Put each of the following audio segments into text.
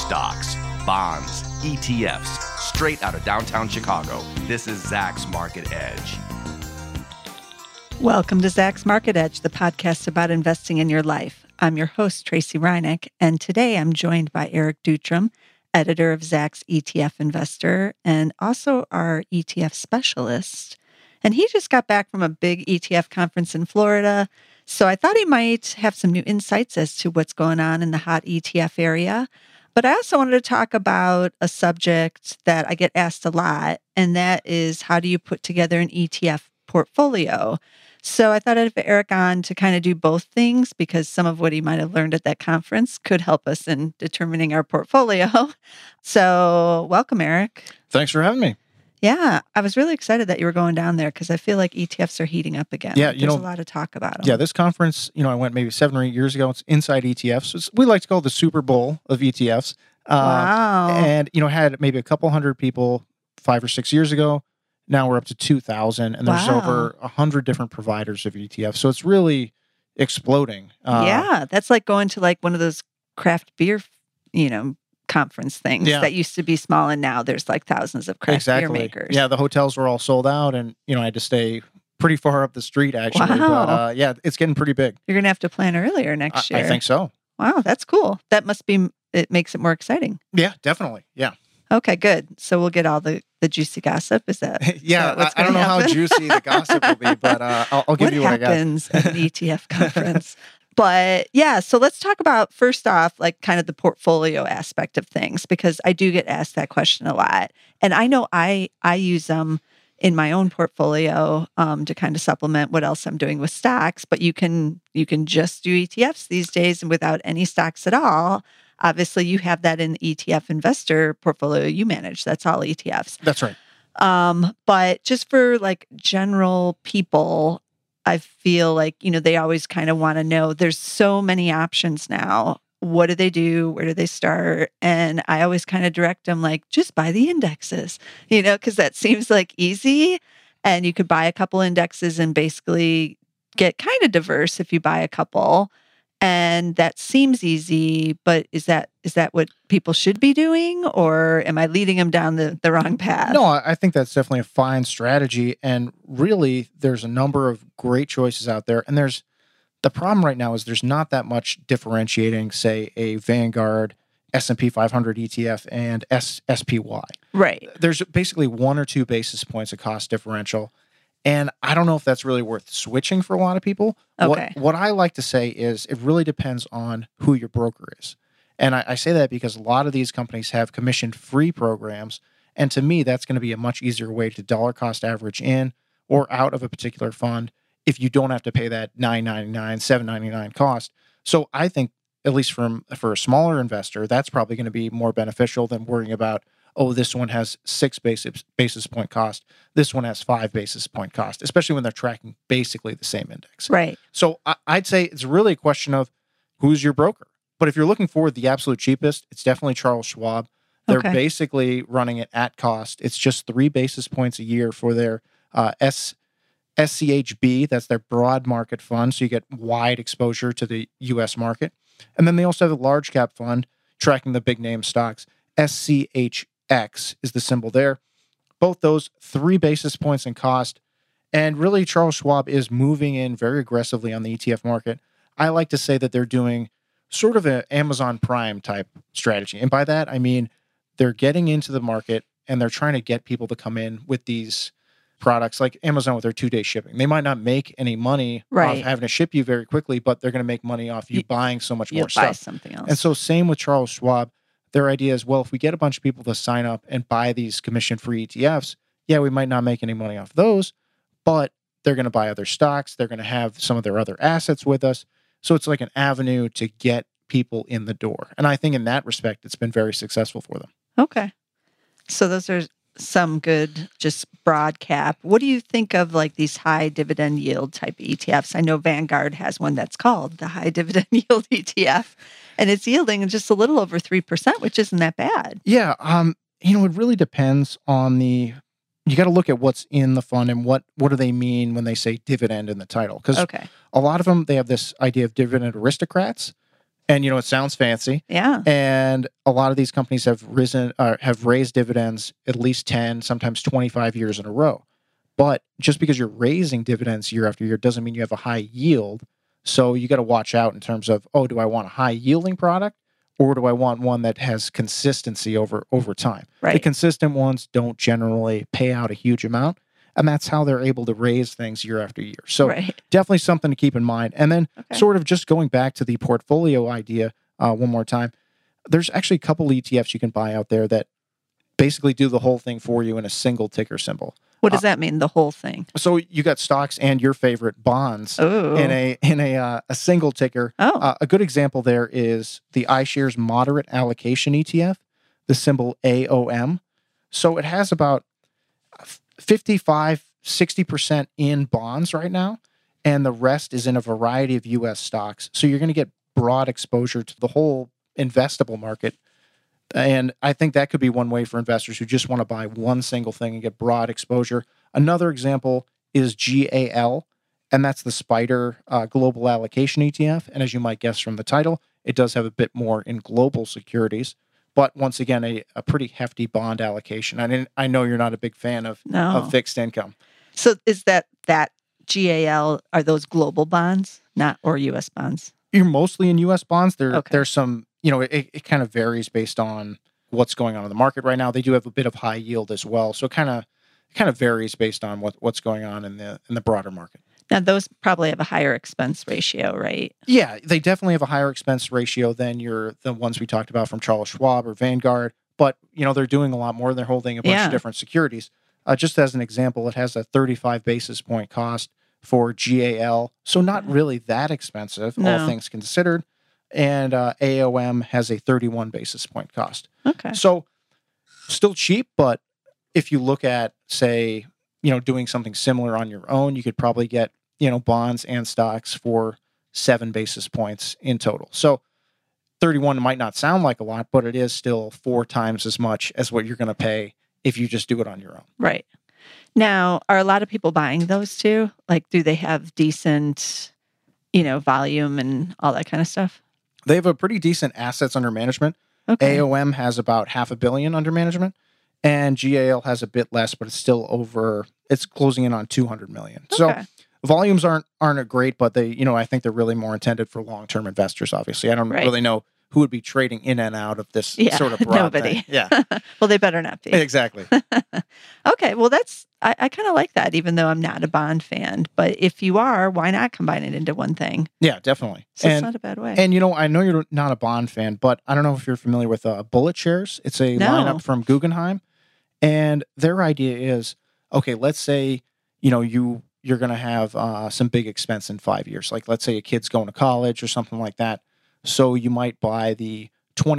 Stocks, bonds, ETFs, straight out of downtown Chicago. This is Zacks Market Edge. Welcome to Zacks Market Edge, the podcast about investing in your life. I'm your host, Tracy Reineck, and today I'm joined by Eric Dutram, editor of Zacks ETF Investor, and also our ETF specialist. And he just got back from a big ETF conference in Florida, so I thought he might have some new insights as to what's going on in the hot ETF area. But I also wanted to talk about a subject that I get asked a lot, and that is how do you put together an ETF portfolio? So I thought I'd have Eric on to kind of do both things because some of what he might have learned at that conference could help us in determining our portfolio. So welcome, Eric. Thanks for having me. Yeah, I was really excited that you were going down there because I feel like ETFs are heating up again. Yeah, There's a lot of talk about them. Yeah, this conference, I went maybe 7 or 8 years ago. It's Inside ETFs. We like to call it the Super Bowl of ETFs. Wow. And, had maybe a couple hundred people 5 or 6 years ago. Now we're up to 2,000, and there's over 100 different providers of ETFs. So it's really exploding. Yeah, that's like going to like one of those craft beer, conference things that used to be small, and now there's like thousands of craft beer makers. Yeah, the hotels were all sold out, and I had to stay pretty far up the street actually. Wow. But yeah, it's getting pretty big. You're gonna have to plan earlier next year. I think so. Wow, that's cool. It makes it more exciting. Yeah, definitely. Yeah. Okay, good. So we'll get all the juicy gossip. Is that? Yeah, I don't know how juicy the gossip will be, but I'll give you what I got. What happens at an ETF conference? But yeah, so let's talk about first off, like kind of the portfolio aspect of things, because I do get asked that question a lot. And I know I use them in my own portfolio to kind of supplement what else I'm doing with stocks, but you can just do ETFs these days and without any stocks at all. Obviously, you have that in the ETF investor portfolio you manage. That's all ETFs. That's right. But just for like general people, I feel like, they always kind of want to know there's so many options now. What do they do? Where do they start? And I always kind of direct them like, just buy the indexes, because that seems like easy. And you could buy a couple indexes and basically get kind of diverse if you buy a couple. And that seems easy, but is that what people should be doing, or am I leading them down the wrong path? No, I think that's definitely a fine strategy. And really, there's a number of great choices out there. And the problem right now is there's not that much differentiating, say, a Vanguard S&P 500 ETF and SPY. Right. There's basically 1 or 2 basis points of cost differential. And I don't know if that's really worth switching for a lot of people. Okay. What I like to say is it really depends on who your broker is. And I say that because a lot of these companies have commission-free programs. And to me, that's going to be a much easier way to dollar cost average in or out of a particular fund if you don't have to pay that $9.99, $7.99 cost. So I think, at least for a smaller investor, that's probably going to be more beneficial than worrying about, this one has 6 basis point cost. This one has 5 basis point cost, especially when they're tracking basically the same index. Right. So I'd say it's really a question of who's your broker. But if you're looking for the absolute cheapest, it's definitely Charles Schwab. They're basically running it at cost. It's just 3 basis points a year for their SCHB. That's their broad market fund. So you get wide exposure to the U.S. market. And then they also have a large cap fund tracking the big name stocks. SCHX is the symbol there. Both those 3 basis points in cost. And really, Charles Schwab is moving in very aggressively on the ETF market. I like to say that they're doing sort of an Amazon Prime type strategy. And by that, I mean, they're getting into the market and they're trying to get people to come in with these products like Amazon with their 2-day shipping. They might not make any money off having to ship you very quickly, but they're going to make money off you buying so much more stuff. Buy something else. And so same with Charles Schwab. Their idea is, well, if we get a bunch of people to sign up and buy these commission-free ETFs, we might not make any money off those, but they're going to buy other stocks. They're going to have some of their other assets with us. So it's like an avenue to get people in the door. And I think in that respect, it's been very successful for them. Okay. So those are some good, just broad cap. What do you think of like these high dividend yield type ETFs? I know Vanguard has one that's called the high dividend yield ETF, and it's yielding just a little over 3%, which isn't that bad. Yeah. It really depends on you got to look at what's in the fund and what do they mean when they say dividend in the title. Because a lot of them, they have this idea of dividend aristocrats. And, it sounds fancy. Yeah. And a lot of these companies have raised dividends at least 10, sometimes 25 years in a row. But just because you're raising dividends year after year doesn't mean you have a high yield. So you got to watch out in terms of, do I want a high yielding product or do I want one that has consistency over time? Right. The consistent ones don't generally pay out a huge amount. And that's how they're able to raise things year after year. So definitely something to keep in mind. And then sort of just going back to the portfolio idea one more time, there's actually a couple ETFs you can buy out there that basically do the whole thing for you in a single ticker symbol. What does that mean, the whole thing? So you got stocks and your favorite bonds in a single ticker. A good example there is the iShares Moderate Allocation ETF, the symbol AOM. So it has about 55-60% in bonds right now, and the rest is in a variety of U.S. stocks. So you're going to get broad exposure to the whole investable market. And I think that could be one way for investors who just want to buy one single thing and get broad exposure. Another example is GAL, and that's the SPDR Global Allocation ETF. And as you might guess from the title, it does have a bit more in global securities. But once again, a pretty hefty bond allocation. I know you're not a big fan of fixed income. So is that GAL, are those global bonds, or U.S. bonds? You're mostly in U.S. bonds. There's some, it kind of varies based on what's going on in the market right now. They do have a bit of high yield as well. So it kind of varies based on what's going on in the broader market. Now, those probably have a higher expense ratio, right? Yeah, they definitely have a higher expense ratio than the ones we talked about from Charles Schwab or Vanguard. But, they're doing a lot more. They're holding a bunch of different securities. Just as an example, it has a 35 basis point cost for GAL. So not really that expensive, all things considered. And AOM has a 31 basis point cost. Okay. So still cheap, but if you look at, say, doing something similar on your own, you could probably get, bonds and stocks for 7 basis points in total. So 31 might not sound like a lot, but it is still 4 times as much as what you're going to pay if you just do it on your own. Right. Now, are a lot of people buying those too? Like, do they have decent, volume and all that kind of stuff? They have a pretty decent assets under management. Okay. AOM has about $500 million under management. And GAL has a bit less, but it's closing in on 200 million. Okay. So volumes aren't great, but they, I think they're really more intended for long-term investors, obviously. I don't really know who would be trading in and out of this sort of broad nobody. thing. Yeah. Well, they better not be. Exactly. Okay. Well, I kind of like that, even though I'm not a bond fan. But if you are, why not combine it into one thing? Yeah, definitely. So it's not a bad way. And, I know you're not a bond fan, but I don't know if you're familiar with Bullet Shares. It's a lineup from Guggenheim. And their idea is, okay, let's say, you're going to have some big expense in 5 years. Like, let's say a kid's going to college or something like that. So you might buy the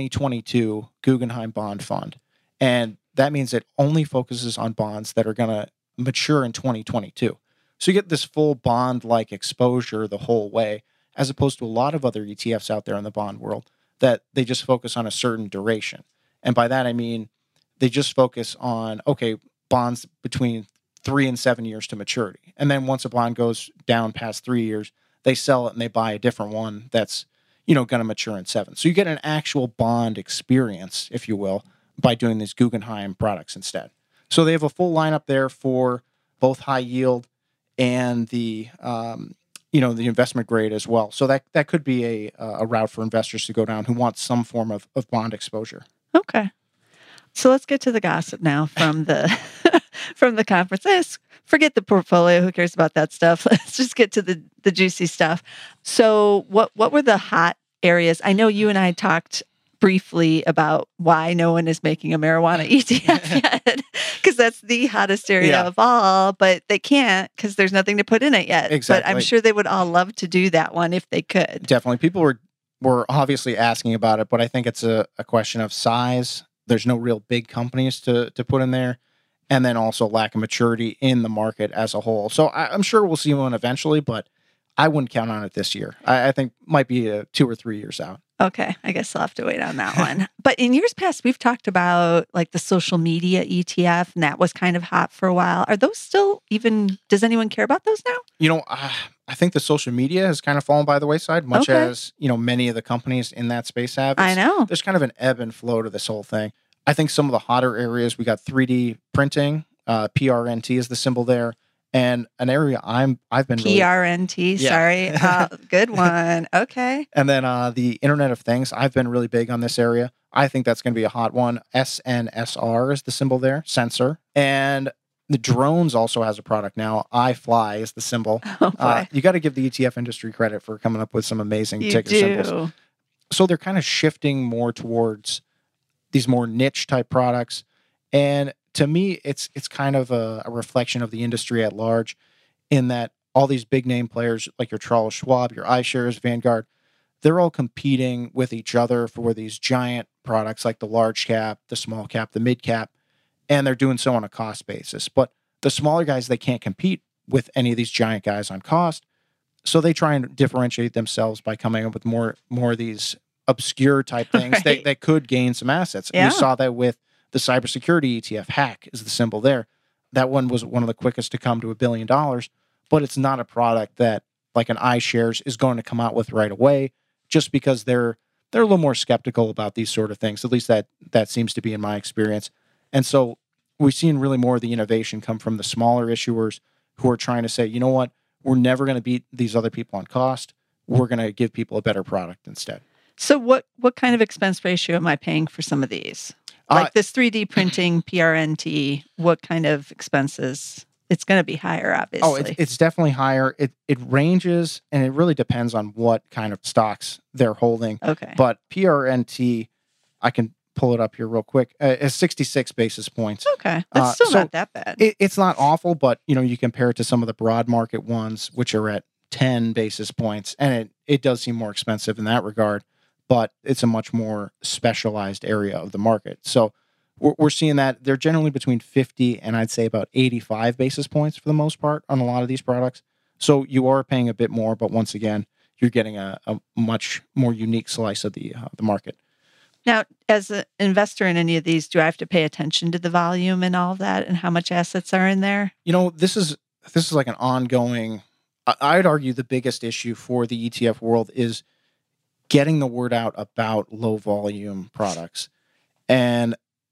2022 Guggenheim Bond Fund. And that means it only focuses on bonds that are going to mature in 2022. So you get this full bond-like exposure the whole way, as opposed to a lot of other ETFs out there in the bond world that they just focus on a certain duration. And by that, I mean, they just focus on, bonds between 3 and 7 years to maturity. And then once a bond goes down past 3 years, they sell it and they buy a different one that's, going to mature in 7. So you get an actual bond experience, if you will, by doing these Guggenheim products instead. So they have a full lineup there for both high yield and the investment grade as well. So that could be a route for investors to go down who want some form of bond exposure. Okay. So let's get to the gossip now from the from the conference. Forget the portfolio. Who cares about that stuff? Let's just get to the juicy stuff. So what were the hot areas? I know you and I talked briefly about why no one is making a marijuana ETF yet, because that's the hottest area of all, but they can't because there's nothing to put in it yet. Exactly. But I'm sure they would all love to do that one if they could. Definitely. People were obviously asking about it, but I think it's a question of size. There's no real big companies to put in there. And then also lack of maturity in the market as a whole. So I'm sure we'll see one eventually, but I wouldn't count on it this year. I think might be 2 or 3 years out. Okay. I guess I'll have to wait on that one. But in years past, we've talked about like the social media ETF, and that was kind of hot for a while. Are those still does anyone care about those now? I think the social media has kind of fallen by the wayside, much Okay. as, many of the companies in that space have. I know. There's kind of an ebb and flow to this whole thing. I think some of the hotter areas, we got 3D printing, PRNT is the symbol there. And an area I've been really, PRNT, Yeah. sorry. Good one. Okay. and then the Internet of Things, I've been really big on this area. I think that's going to be a hot one. SNSR is the symbol there, sensor. And the drones also has a product now. iFly is the symbol. Oh, boy. You got to give the ETF industry credit for coming up with some amazing You ticker do. symbols. So they're kind of shifting more towards these more niche type products. And to me, it's kind of a reflection of the industry at large, in that all these big name players like your Charles Schwab, your iShares, Vanguard, they're all competing with each other for these giant products like the large cap, the small cap, the mid cap, and they're doing so on a cost basis. But the smaller guys, they can't compete with any of these giant guys on cost. So they try and differentiate themselves by coming up with more of these obscure type things Right. that could gain some assets. Yeah. We saw that with the cybersecurity ETF. Hack is the symbol there. That one was one of the quickest to come to $1 billion, but it's not a product that like an iShares is going to come out with right away, just because they're a little more skeptical about these sort of things. At least that seems to be in my experience. And so we've seen really more of the innovation come from the smaller issuers who are trying to say, you know what, we're never going to beat these other people on cost. We're going to give people a better product instead. So what kind of expense ratio am I paying for some of these? Like this 3D printing PRNT, what kind of expenses? It's going to be higher, obviously. Oh, it's definitely higher. It ranges, and it really depends on what kind of stocks they're holding. Okay. But PRNT, I can pull it up here real quick, is 66 basis points. Okay. That's still so not that bad. It's not awful, but you compare it to some of the broad market ones, which are at 10 basis points, and it does seem more expensive in that regard, but it's a much more specialized area of the market. So we're seeing that they're generally between 50 and I'd say about 85 basis points for the most part on a lot of these products. So you are paying a bit more, but once again, you're getting a much more unique slice of the market. Now, as an investor in any of these, do I have to pay attention to the volume and all of that and how much assets are in there? This is like an ongoing, I'd argue the biggest issue for the ETF world is getting the word out about low volume products. And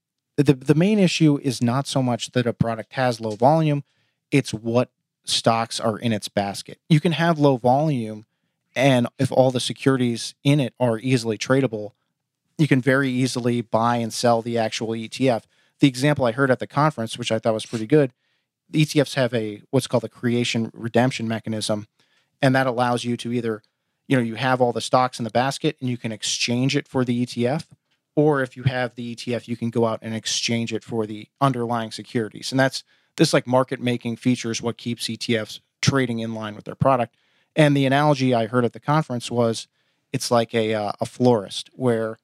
the main issue is not so much that a product has low volume, it's what stocks are in its basket. You can have low volume, and if all the securities in it are easily tradable, you can very easily buy and sell the actual ETF. The example I heard at the conference, which I thought was pretty good, the ETFs have what's called a creation redemption mechanism, and that allows you to either, you have all the stocks in the basket and you can exchange it for the ETF, or if you have the ETF, you can go out and exchange it for the underlying securities. And that's this like market making feature is what keeps ETFs trading in line with their product. And the analogy I heard at the conference was it's like a florist where,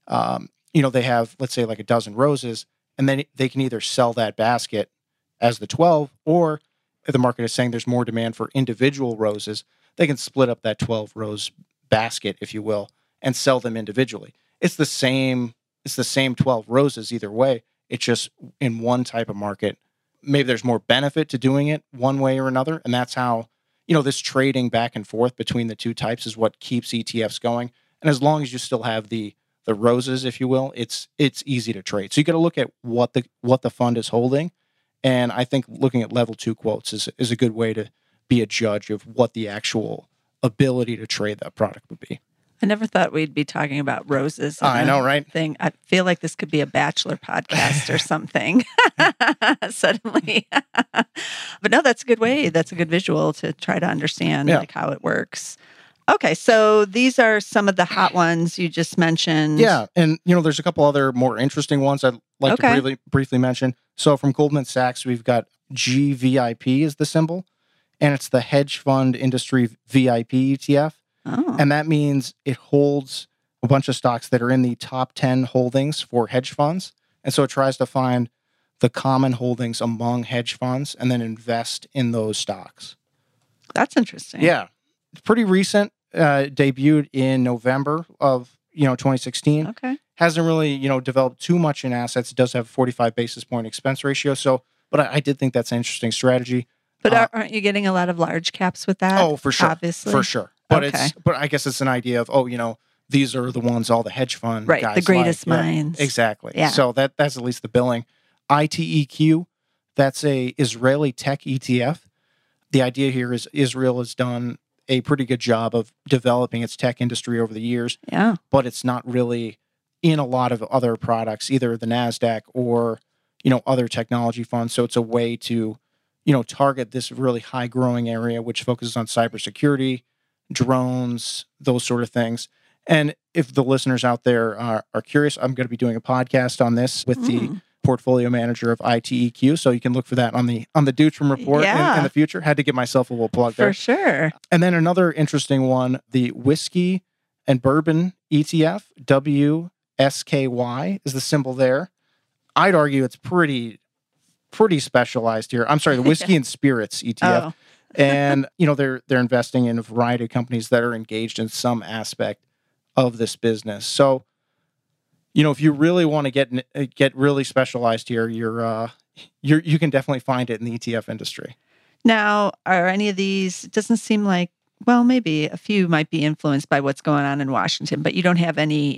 they have, let's say, like a dozen roses, and then they can either sell that basket as the 12, or if the market is saying there's more demand for individual roses, they can split up that 12 rose basket, if you will, and sell them individually. It's the same 12 roses either way. It's just in one type of market. Maybe there's more benefit to doing it one way or another. And that's how, this trading back and forth between the two types is what keeps ETFs going. And as long as you still have the roses, if you will, it's easy to trade. So you got to look at what the fund is holding. And I think looking at level 2 quotes is a good way to be a judge of what the actual ability to trade that product would be. I never thought we'd be talking about roses. I know, right? Thing. I feel like this could be a bachelor podcast or something. Suddenly, but no, that's a good way. That's a good visual to try to understand like how it works. Okay, so these are some of the hot ones you just mentioned. Yeah, and there's a couple other more interesting ones I'd like to briefly mention. So from Goldman Sachs, we've got GVIP is the symbol, and it's the Hedge Fund Industry VIP ETF. Oh. And that means it holds a bunch of stocks that are in the top 10 holdings for hedge funds. And so it tries to find the common holdings among hedge funds and then invest in those stocks. That's interesting. Yeah. It's pretty recent, debuted in November of 2016. Okay. Hasn't really, developed too much in assets. It does have a 45 basis point expense ratio. So, but I did think that's an interesting strategy. But aren't you getting a lot of large caps with that? Oh, for sure. Obviously. For sure. But Okay. but I guess it's an idea of, these are the ones all the hedge fund Right, guys the greatest like. minds. Yeah, exactly. Yeah. So that's at least the billing. ITEQ, that's a Israeli tech ETF. The idea here is Israel has done a pretty good job of developing its tech industry over the years, Yeah. but it's not really in a lot of other products, either the NASDAQ or, other technology funds. So it's a way to, target this really high growing area, which focuses on cybersecurity, drones, those sort of things. And if the listeners out there are curious, I'm going to be doing a podcast on this with the portfolio manager of ITEQ. So you can look for that on the Dutram report in the future. Had to give myself a little plug there. For sure. And then another interesting one, the whiskey and bourbon ETF, WSKY is the symbol there. I'd argue it's pretty specialized here. I'm sorry, the whiskey and spirits ETF. Oh. And, they're investing in a variety of companies that are engaged in some aspect of this business. So, if you really want to get really specialized here, you can definitely find it in the ETF industry. Now, are any of these, it doesn't seem like, well, maybe a few might be influenced by what's going on in Washington, but you don't have any,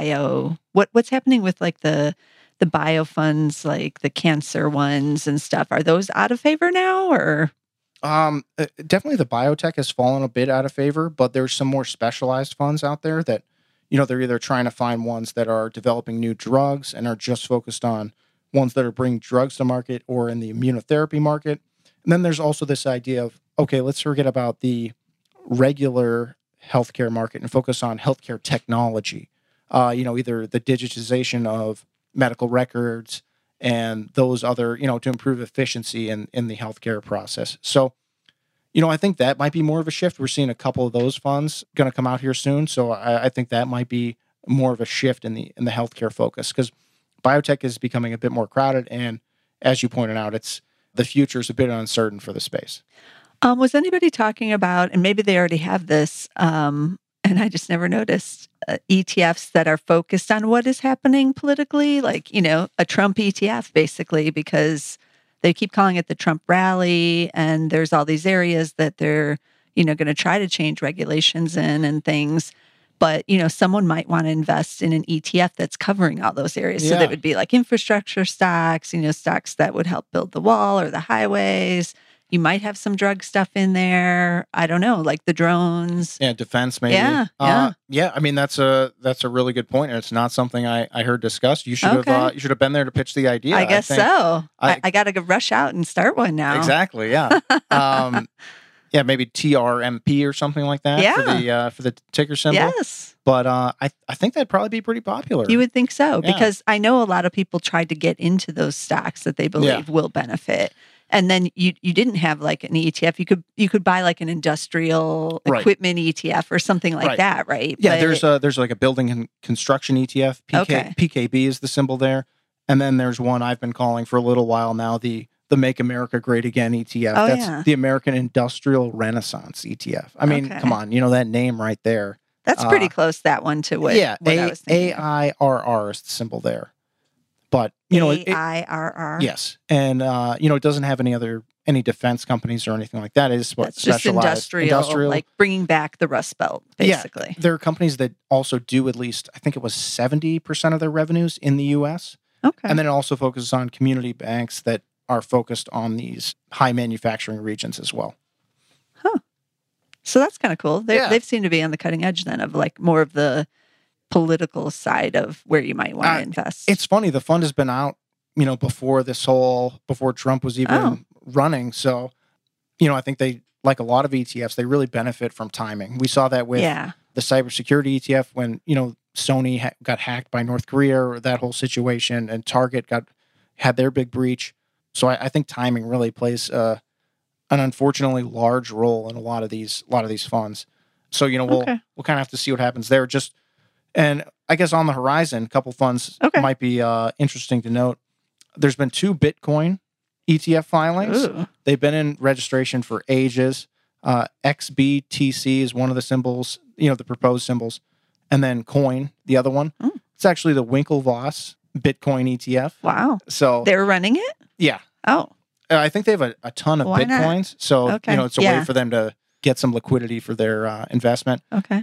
what's happening with like the bio funds, like the cancer ones and stuff. Are those out of favor now, or? Definitely the biotech has fallen a bit out of favor, but there's some more specialized funds out there that, they're either trying to find ones that are developing new drugs and are just focused on ones that are bringing drugs to market or in the immunotherapy market. And then there's also this idea of, okay, let's forget about the regular healthcare market and focus on healthcare technology. Either the digitization of medical records and those other, to improve efficiency in the healthcare process. So, I think that might be more of a shift. We're seeing a couple of those funds going to come out here soon. So I think that might be more of a shift in the healthcare focus, because biotech is becoming a bit more crowded. And as you pointed out, the future is a bit uncertain for the space. Was anybody talking about, and maybe they already have this, and I just never noticed, ETFs that are focused on what is happening politically, like, a Trump ETF, basically, because they keep calling it the Trump rally, and there's all these areas that they're, going to try to change regulations in and things. But, someone might want to invest in an ETF that's covering all those areas. So that would be like infrastructure stocks, stocks that would help build the wall or the highways. You might have some drug stuff in there. I don't know, like the drones. Yeah, defense maybe. Yeah. I mean, that's a really good point, and it's not something I heard discussed. You should have been there to pitch the idea. I guess so. I got to rush out and start one now. Exactly. Yeah. Maybe TRMP or something like that. Yeah. For the ticker symbol. Yes. But I think that'd probably be pretty popular. You would think so, Yeah. because I know a lot of people tried to get into those stocks that they believe will benefit. And then you didn't have like an ETF. You could buy like an industrial equipment ETF or something like that, right? Yeah, there's like a building and construction ETF. PKB is the symbol there. And then there's one I've been calling for a little while now, the Make America Great Again ETF. That's the American Industrial Renaissance ETF. I mean, come on, that name right there. That's pretty close, that one, to what I was thinking. AIRR is the symbol there. But, AIRR. Yes. And, it doesn't have any defense companies or anything like that. It's That's just industrial, like bringing back the Rust Belt, basically. Yeah, there are companies that also do at least, I think it was 70% of their revenues in the U.S. Okay. And then it also focuses on community banks that are focused on these high manufacturing regions as well. Huh. So that's kind of cool. They've seemed to be on the cutting edge then of like more of the political side of where you might want to invest. It's funny. The fund has been out, before Trump was even running. So, I think they, like a lot of ETFs, they really benefit from timing. We saw that with the cybersecurity ETF when, Sony got hacked by North Korea, or that whole situation, and Target had their big breach. So I think timing really plays an unfortunately large role in a lot of these funds. So, we'll kind of have to see what happens there. And I guess on the horizon, a couple funds might be interesting to note. There's been 2 Bitcoin ETF filings. Ooh. They've been in registration for ages. XBTC is one of the symbols, the proposed symbols. And then Coin, the other one. It's actually the Winklevoss Bitcoin ETF. Wow. So they're running it? Yeah. Oh. I think they have a ton of Why not? Bitcoins. So, Okay. it's a way for them to get some liquidity for their investment. Okay.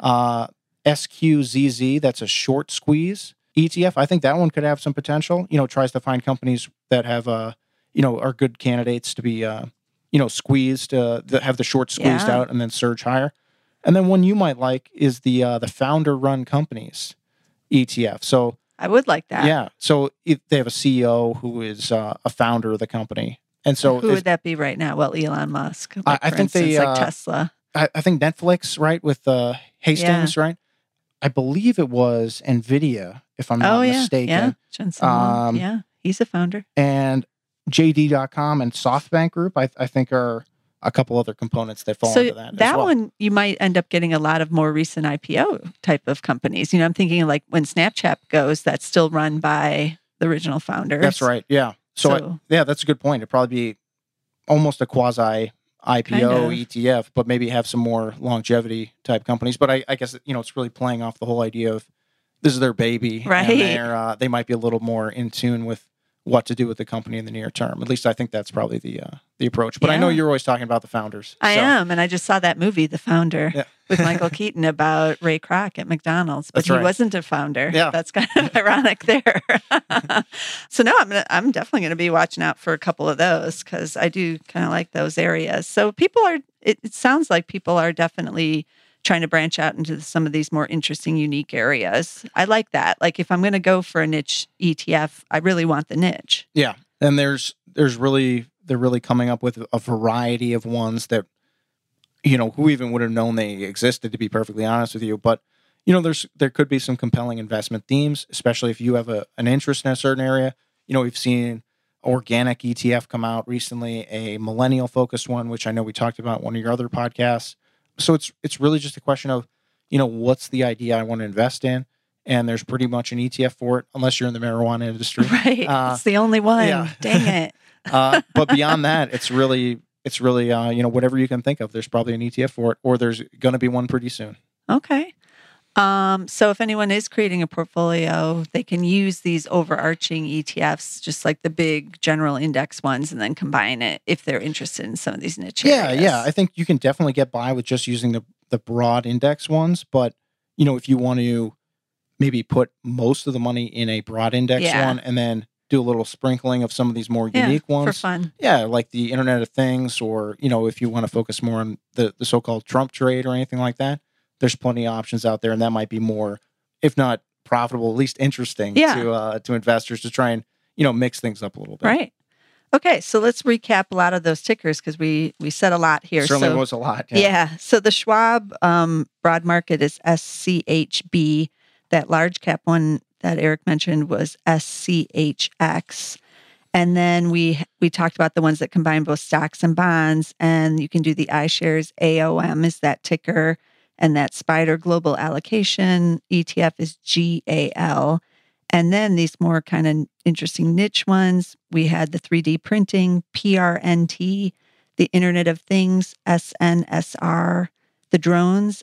SQZZ, that's a short squeeze ETF. I think that one could have some potential. Tries to find companies that have, are good candidates to be, squeezed, that have the short squeezed out and then surge higher. And then one you might like is the founder-run companies ETF. So I would like that. yeah, so they have a CEO who is a founder of the company, and so who would that be right now? Well, Elon Musk. Like, I for think instance, they like Tesla. I think Netflix, right, with Hastings, right? I believe it was NVIDIA, if I'm not mistaken. Yeah, Jensen Huang. Yeah, he's a founder. And JD.com and SoftBank Group, I think, are a couple other components that fall into that. That as well. one, you might end up getting a lot of more recent IPO type of companies. I'm thinking like when Snapchat goes, that's still run by the original founders. That's right. Yeah. So that's a good point. It'd probably be almost a quasi IPO ETF, but maybe have some more longevity type companies. But I guess, it's really playing off the whole idea of this is their baby. Right. And they might be a little more in tune with what to do with the company in the near term. At least I think that's probably the approach. But I know you're always talking about the founders. I am. And I just saw that movie, The Founder, with Michael Keaton about Ray Kroc at McDonald's. But he wasn't a founder. Yeah. That's kind of ironic there. So no, I'm definitely going to be watching out for a couple of those because I do kind of like those areas. So it sounds like people are definitely trying to branch out into some of these more interesting, unique areas. I like that. Like if I'm going to go for a niche ETF, I really want the niche. Yeah. And they're really coming up with a variety of ones that, who even would have known they existed, to be perfectly honest with you. But, there could be some compelling investment themes, especially if you have an interest in a certain area. We've seen organic ETF come out recently, a millennial focused one, which I know we talked about in one of your other podcasts. So it's really just a question of, what's the idea I want to invest in? And there's pretty much an ETF for it, unless you're in the marijuana industry. Right. It's the only one. Yeah. Dang it. But beyond that, it's really, whatever you can think of. There's probably an ETF for it, or there's going to be one pretty soon. Okay. So if anyone is creating a portfolio, they can use these overarching ETFs, just like the big general index ones, and then combine it if they're interested in some of these niche areas. Yeah. I think you can definitely get by with just using the broad index ones. But, if you want to maybe put most of the money in a broad index one and then do a little sprinkling of some of these more unique ones. For fun. Yeah, like the Internet of Things, or, if you want to focus more on the so-called Trump trade or anything like that. There's plenty of options out there, and that might be more, if not profitable, at least interesting to investors to try and, mix things up a little bit. Right. Okay, so let's recap a lot of those tickers because we said a lot here. Certainly was a lot. Yeah. So the Schwab broad market is SCHB. That large cap one that Eric mentioned was SCHX. And then we talked about the ones that combine both stocks and bonds, and you can do the iShares. AOM is that ticker. And that Spider Global Allocation ETF is GAL. And then these more kind of interesting niche ones, we had the 3D printing, PRNT, the Internet of Things, SNSR, the drones,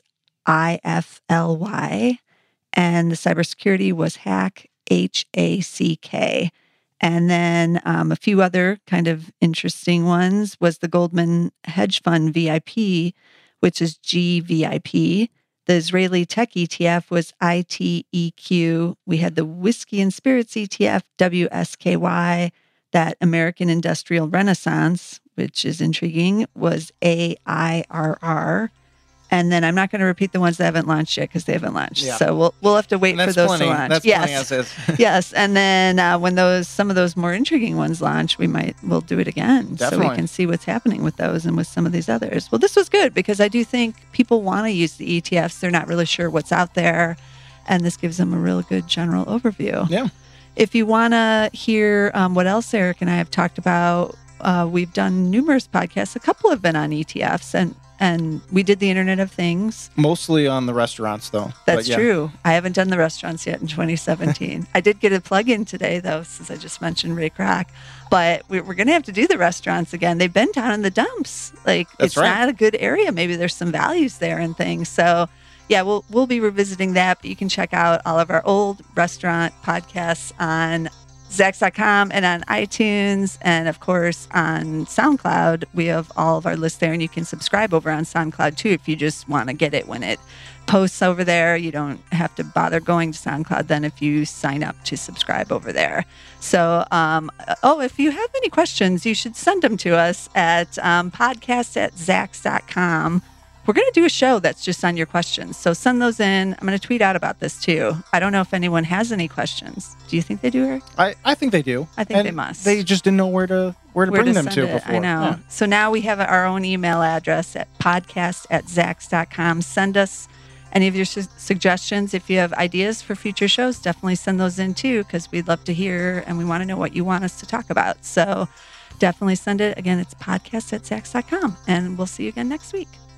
IFLY, and the cybersecurity was HACK, HACK. And then a few other kind of interesting ones was the Goldman Hedge Fund VIP, which is GVIP. The Israeli Tech ETF was ITEQ. We had the Whiskey and Spirits ETF, WSKY. That American Industrial Renaissance, which is intriguing, was AIRR. And then I'm not going to repeat the ones that haven't launched yet because they haven't launched. Yeah. So we'll have to wait for those to launch. That's plenty as is. Yes. And then when some of those more intriguing ones launch, we'll do it again. Definitely. So we can see what's happening with those and with some of these others. Well, this was good because I do think people want to use the ETFs. They're not really sure what's out there. And this gives them a real good general overview. Yeah. If you want to hear what else Eric and I have talked about, we've done numerous podcasts. A couple have been on ETFs, and we did the Internet of Things. Mostly on the restaurants, though. That's true. I haven't done the restaurants yet in 2017. I did get a plug-in today, though, since I just mentioned Ray Kroc. But we're going to have to do the restaurants again. They've been down in the dumps. It's not a good area. Maybe there's some values there and things. So, yeah, we'll be revisiting that. But you can check out all of our old restaurant podcasts on Zacks.com and on iTunes. And of course, on SoundCloud, we have all of our lists there. And you can subscribe over on SoundCloud too if you just want to get it when it posts over there. You don't have to bother going to SoundCloud then if you sign up to subscribe over there. So, if you have any questions, you should send them to us at podcast@zacks.com. We're going to do a show that's just on your questions. So send those in. I'm going to tweet out about this too. I don't know if anyone has any questions. Do you think they do, Eric? I think they do. I think they must. They just didn't know where to bring them to before. I know. Yeah. So now we have our own email address at podcast@zacks.com. Send us any of your suggestions. If you have ideas for future shows, definitely send those in too, because we'd love to hear and we want to know what you want us to talk about. So definitely send it. Again, it's podcast@zacks.com, and we'll see you again next week.